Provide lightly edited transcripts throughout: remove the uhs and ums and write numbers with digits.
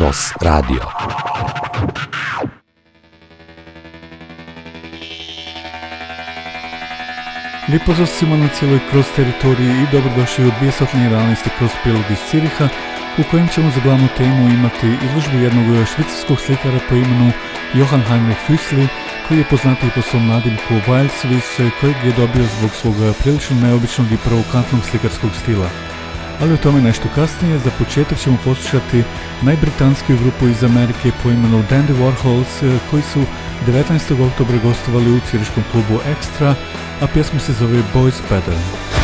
Cross Radio. Lijep pozdrav svima na cijeloj Cross teritoriji i dobrodošli u 211. Cross prilog iz Ciriha, u kojem ćemo za glavnu temu imati izložbu jednog švicarskog slikara po imenu Johann Heinrich Füssli, koji je poznatiji po svom nadimku Wild Swiss, kojeg je dobio zbog svog prilično neobičnog i provokantnog slikarskog stila. Ali o tome nešto kasnije. Za početak ćemo poslušati najbritanskiju grupu iz Amerike po imenu Dandy Warhols, koji su 19. oktobra gostovali u ciriškom klubu Extra, a pjesma se zove Boys Better.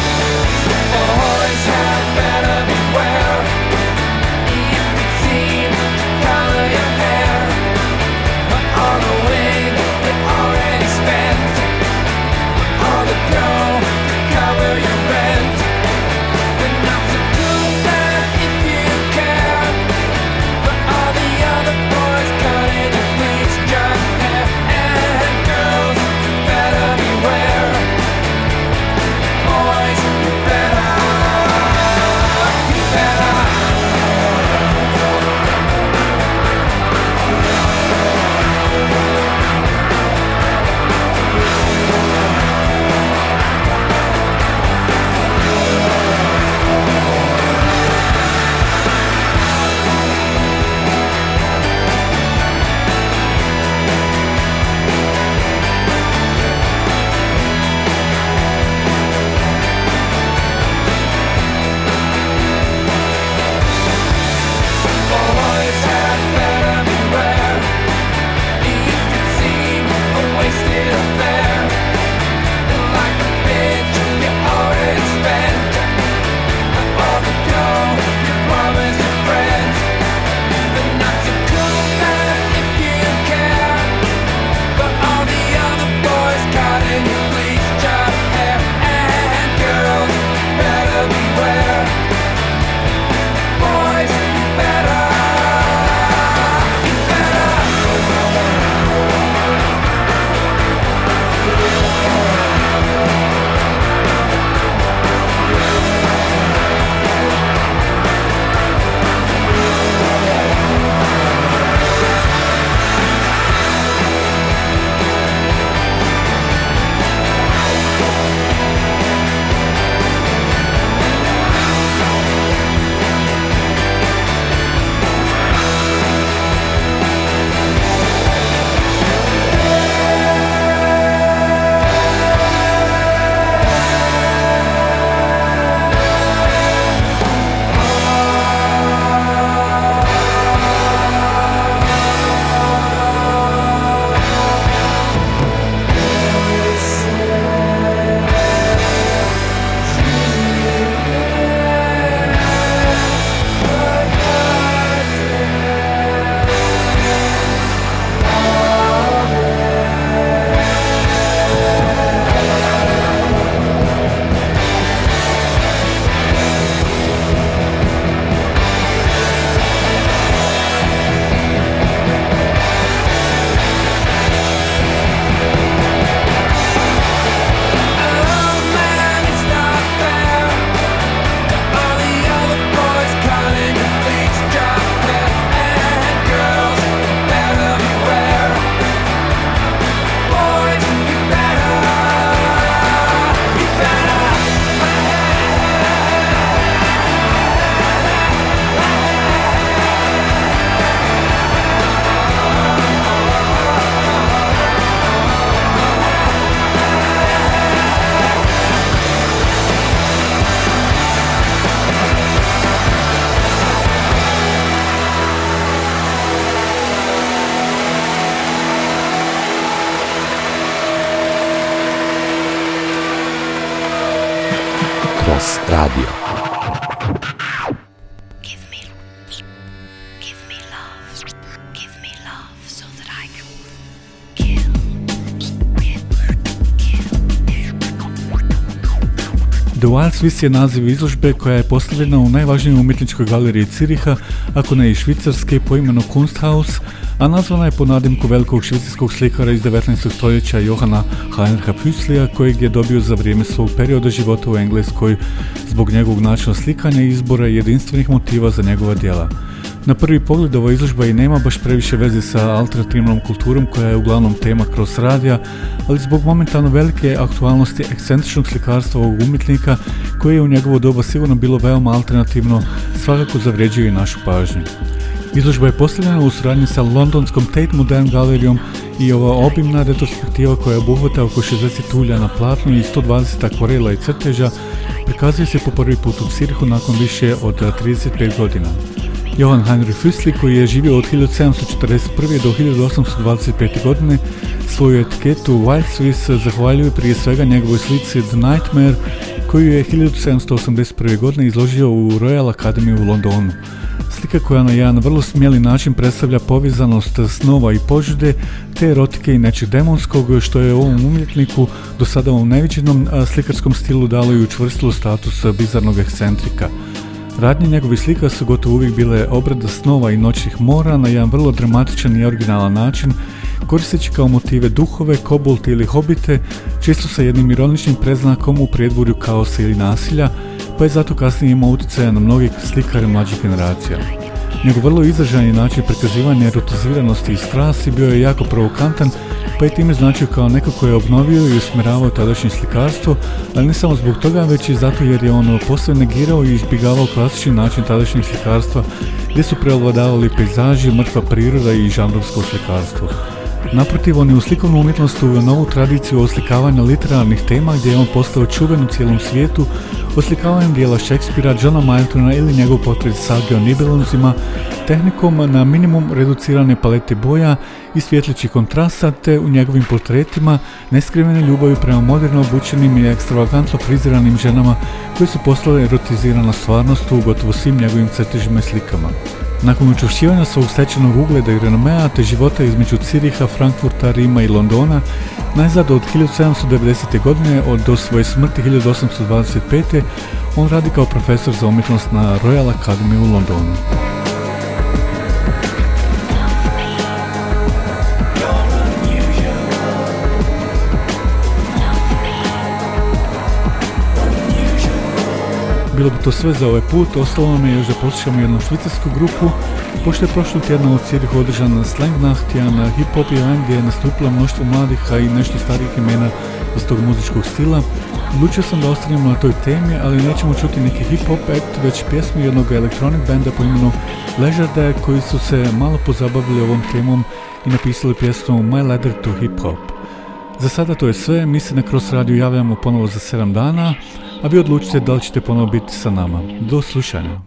Cross Radio. The Wild Swiss je naziv izložbe koja je postavljena u najvažnijoj umjetničkoj galeriji Ciriha, ako ne i Švicarske, po imenu Kunsthaus, a nazvana je po nadimku velikog švicarskog slikara iz 19. stoljeća Johanna Heinricha Füsslija, kojeg je dobio za vrijeme svog perioda života u Engleskoj zbog njegovog načina slikanja i izbora jedinstvenih motiva za njegova djela. Na prvi pogled ova izložba i nema baš previše veze sa alternativnom kulturom koja je uglavnom tema Cross radija, ali zbog momentalno velike aktualnosti ekscentričnog slikarstva ovog umjetnika koje je u njegovo doba sigurno bilo veoma alternativno, svakako zavređuje i našu pažnju. Izložba je postavljena u suradnji sa londonskom Tate Modern galerijom i ova obimna retrospektiva koja obuhvata oko 60 ulja na platnu i 120 akvarela i crteža prikazuje se po prvi put u Zirichu nakon više od 35 godina. Johann Heinrich Füssli, koji je živio od 1741. do 1825. godine, svoju etiketu Wild Swiss zahvaljuje prije svega njegovoj slici The Nightmare, koju je 1781. godine izložio u Royal Academy u Londonu. Slika koja na jedan vrlo smjeli način predstavlja povezanost snova i požude, te erotike i nečeg demonskog, što je ovom umjetniku do sada u neviđenom slikarskom stilu dalo i učvrstilo status bizarnog ekscentrika. Radnje njegovih slika su gotovo uvijek bile obrada snova i noćnih mora na jedan vrlo dramatičan i originalan način, koristeći kao motive duhove, kobolte ili hobite, često sa jednim ironičnim predznakom u predvorju kaosa ili nasilja, pa je zato kasnije imao utjecaja na mnoge slikare mlađih generacija. Njegov vrlo izraženi način prikazivanja erotiziranosti i strasti bio je jako provokantan, pa je time značio kao neko ko je obnovio i usmjeravao tadašnje slikarstvo, ali ne samo zbog toga, već i zato jer je ono posve negirao i izbjegavao klasični način tadašnjeg slikarstva, gdje su preovladavali pejzaži, mrtva priroda i žanrovsko slikarstvo. Naprotiv, on je u slikovnu umjetnost uveo novu tradiciju oslikavanja literarnih tema, gdje je on postao čuven u cijelom svijetu, oslikavanjem dijela Shakespearea, Johna Miltona ili njegov portret Sage o Nibelungima, tehnikom na minimum reducirane palete boja i svjetlećih kontrasta, te u njegovim portretima neskrivene ljubavi prema moderno obučenim i ekstravagantno friziranim ženama koje su postale erotizirana stvarnost u gotovo svim njegovim crtežima i slikama. Nakon učvršćivanja svog stečenog ugleda i renomea te života između Ziriha, Frankfurta, Rima i Londona, najzad od 1790. godine do svoje smrti 1825. on radi kao profesor za umjetnost na Royal Academy u Londonu. Bilo bi to sve za ovaj put, ostalo nam je još da poslušamo jednu švicarsku grupu, pošto je prošlog tjedna u Zirichu održan Slangnacht, jedan hip-hop event gdje je nastupilo mnoštvo mladih, a i nešto starijih imena iz tog muzičkog stila. Odlučio sam da ostanemo na toj temi, ali nećemo čuti neki hip-hop act, već pjesmu jednog elektronik benda po imenu Ležarde, koji su se malo pozabavili ovom temom i napisali pjesmu My Ladder to Hip Hop. Za sada to je sve, mi se na Cross Radio javljamo ponovo za 7 dana, a vi odlučite da li ćete ponovo biti sa nama. Do slušanja.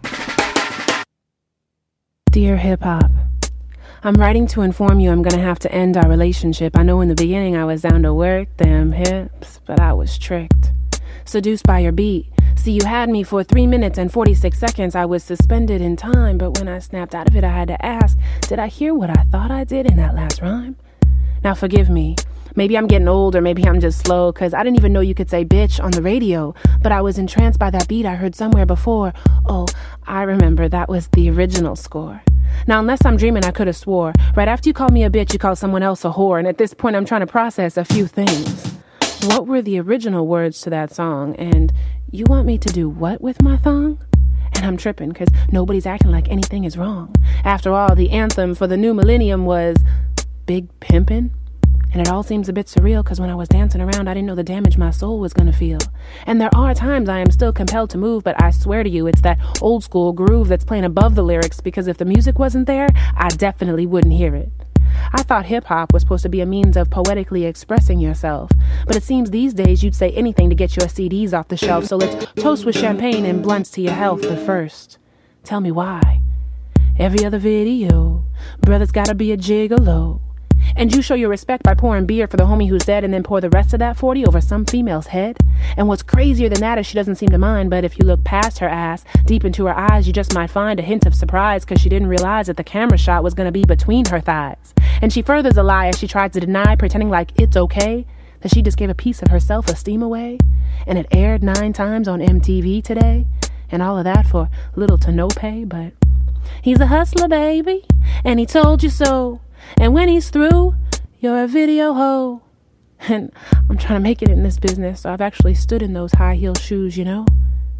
Dear Hip Hop, I'm writing to inform you I'm gonna have to end our relationship. I know in the beginning I was down to work them hips, but I was tricked. Seduced by your beat. See, you had me for 3 minutes and 46 seconds. I was suspended in time, but when I snapped out of it I had to ask, did I hear what I thought I did in that last rhyme? Now forgive me. Maybe I'm getting old or maybe I'm just slow, cause I didn't even know you could say bitch on the radio, but I was entranced by that beat I heard somewhere before. Oh, I remember, that was the original score. Now unless I'm dreaming, I could have swore, right after you called me a bitch you called someone else a whore, and at this point I'm trying to process a few things. What were the original words to that song, and you want me to do what with my thong? And I'm tripping, cause nobody's acting like anything is wrong. After all, the anthem for the new millennium was Big Pimpin'. And it all seems a bit surreal, cause when I was dancing around I didn't know the damage my soul was gonna feel. And there are times I am still compelled to move, but I swear to you it's that old school groove that's playing above the lyrics, because if the music wasn't there, I definitely wouldn't hear it. I thought hip-hop was supposed to be a means of poetically expressing yourself, but it seems these days you'd say anything to get your CDs off the shelf, so let's toast with champagne and blunts to your health, but first, tell me why. Every other video, brother's gotta be a gigolo. And you show your respect by pouring beer for the homie who's dead and then pour the rest of that 40 over some female's head. And what's crazier than that is she doesn't seem to mind, but if you look past her ass, deep into her eyes, you just might find a hint of surprise, cause she didn't realize that the camera shot was gonna be between her thighs. And she furthers a lie as she tries to deny, pretending like it's okay, that she just gave a piece of her self-esteem away. And it aired 9 times on MTV today. And all of that for little to no pay, but he's a hustler, baby, and he told you so. And when he's through, you're a video hoe. And I'm trying to make it in this business, so I've actually stood in those high heel shoes, you know?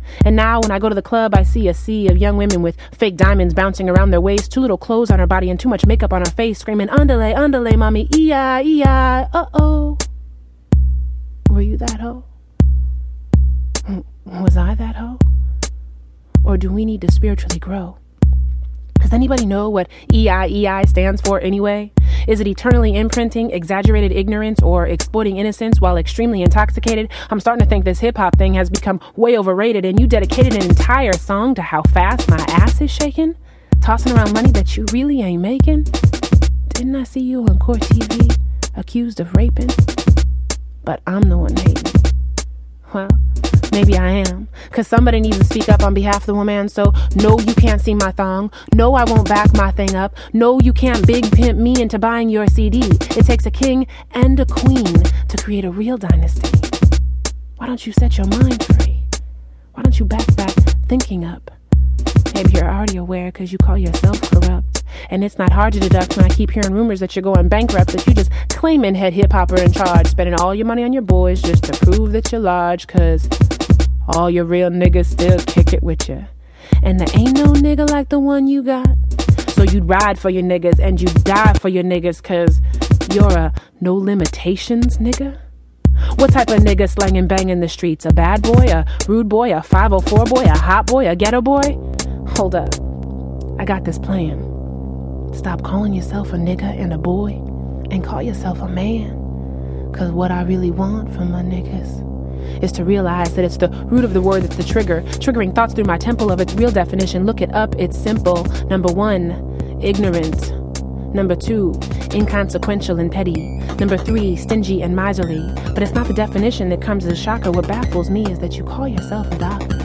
And now when I go to the club, I see a sea of young women with fake diamonds bouncing around their waist, too little clothes on her body and too much makeup on her face, screaming, "Underlay, underlay, mommy, E-I, E-I, uh-oh." Were you that hoe? Was I that hoe? Or do we need to spiritually grow? Does anybody know what EI stands for anyway? Is it eternally imprinting, exaggerated ignorance, or exploiting innocence while extremely intoxicated? I'm starting to think this hip-hop thing has become way overrated, and you dedicated an entire song to how fast my ass is shaking? Tossing around money that you really ain't making? Didn't I see you on Court TV, accused of raping? But I'm the one hating. Well, maybe I am, because somebody needs to speak up on behalf of the woman. So, no, you can't see my thong. No, I won't back my thing up. No, you can't big pimp me into buying your CD. It takes a king and a queen to create a real dynasty. Why don't you set your mind free? Why don't you back thinking up? Maybe you're already aware because you call yourself corrupt. And it's not hard to deduct when I keep hearing rumors that you're going bankrupt, that you just claiming head hip-hopper in charge, spending all your money on your boys just to prove that you're large, cause all your real niggas still kick it with you. And there ain't no nigga like the one you got. So you'd ride for your niggas and you'd die for your niggas, cause you're a no limitations nigga? What type of nigga slanging bang in the streets? A bad boy, a rude boy, a 504 boy, a hot boy, a ghetto boy? Hold up. I got this plan. Stop calling yourself a nigga and a boy and call yourself a man. Cause what I really want from my niggas is to realize that it's the root of the word that's the trigger, triggering thoughts through my temple of its real definition. Look it up, it's simple. Number 1, ignorant. Number 2, inconsequential and petty. Number 3, stingy and miserly. But it's not the definition that comes as a shocker. What baffles me is that you call yourself a doctor.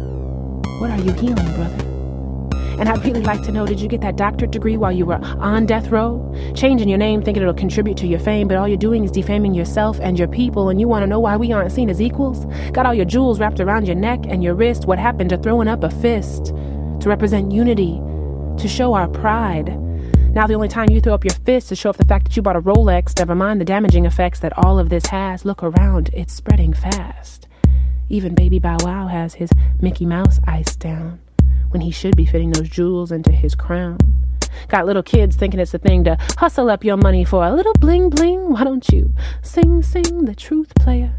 What are you healing, brother? And I'd really like to know, did you get that doctorate degree while you were on death row? Changing your name thinking it'll contribute to your fame, but all you're doing is defaming yourself and your people, and you want to know why we aren't seen as equals? Got all your jewels wrapped around your neck and your wrist. What happened to throwing up a fist? To represent unity, to show our pride. Now the only time you throw up your fist to show off the fact that you bought a Rolex, never mind the damaging effects that all of this has. Look around, it's spreading fast. Even Baby Bow Wow has his Mickey Mouse iced down, when he should be fitting those jewels into his crown. Got little kids thinking it's a thing to hustle up your money for a little bling bling. Why don't you sing the truth, player?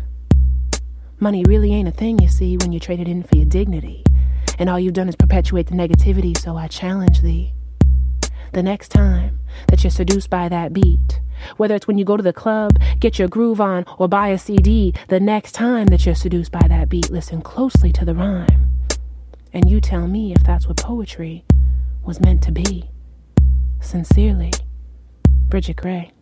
Money really ain't a thing, you see, when you trade it in for your dignity. And all you've done is perpetuate the negativity, so I challenge thee. The next time that you're seduced by that beat, whether it's when you go to the club, get your groove on, or buy a CD, the next time that you're seduced by that beat, listen closely to the rhyme. And you tell me if that's what poetry was meant to be. Sincerely, Bridget Gray.